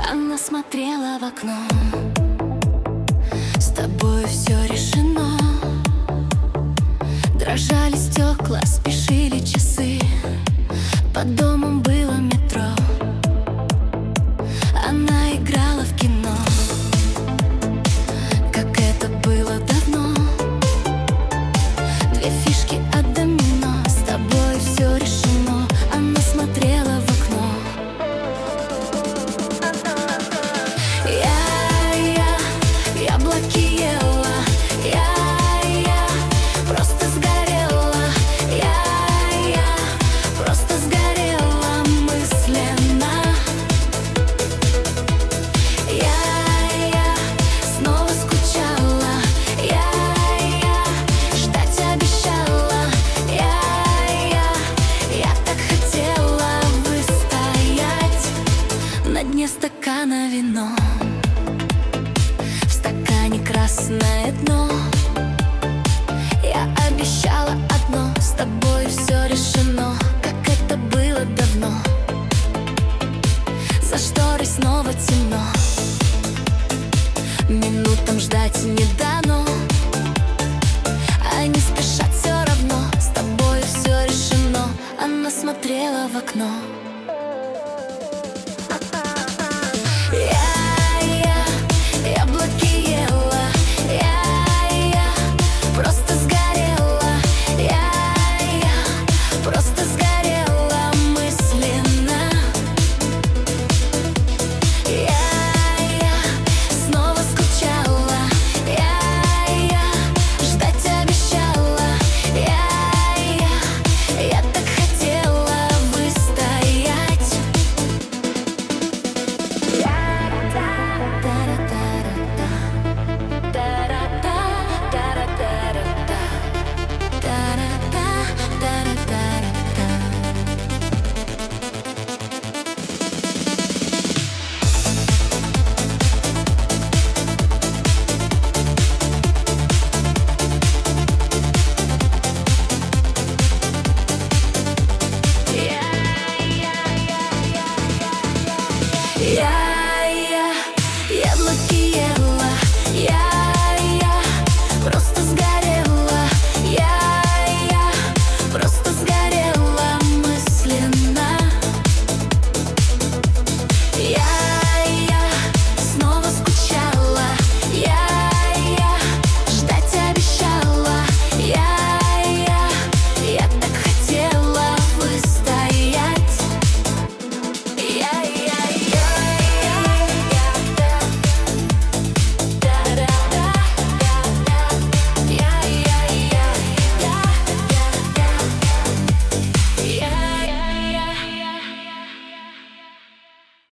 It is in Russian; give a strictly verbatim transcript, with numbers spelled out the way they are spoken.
Она смотрела в окно. С тобой все решено. Дрожали стекла, спешили часы. Под домом было метро. Она играла в кино, как это было давно. Две фишки от домино. С тобой все решено. Она смотрела в окно. Я, я, яблоки ела. Я, я, просто сгорела. Я, я, просто сгорела мысленно. Я, я, снова скучала. Я, я, ждать обещала. Я, я, я так хотела выстоять на дне стакана вино. В стакане красное дно. Я обещала одно: с тобой все решено, как это было давно. За шторой снова темно. Минутам ждать не дать.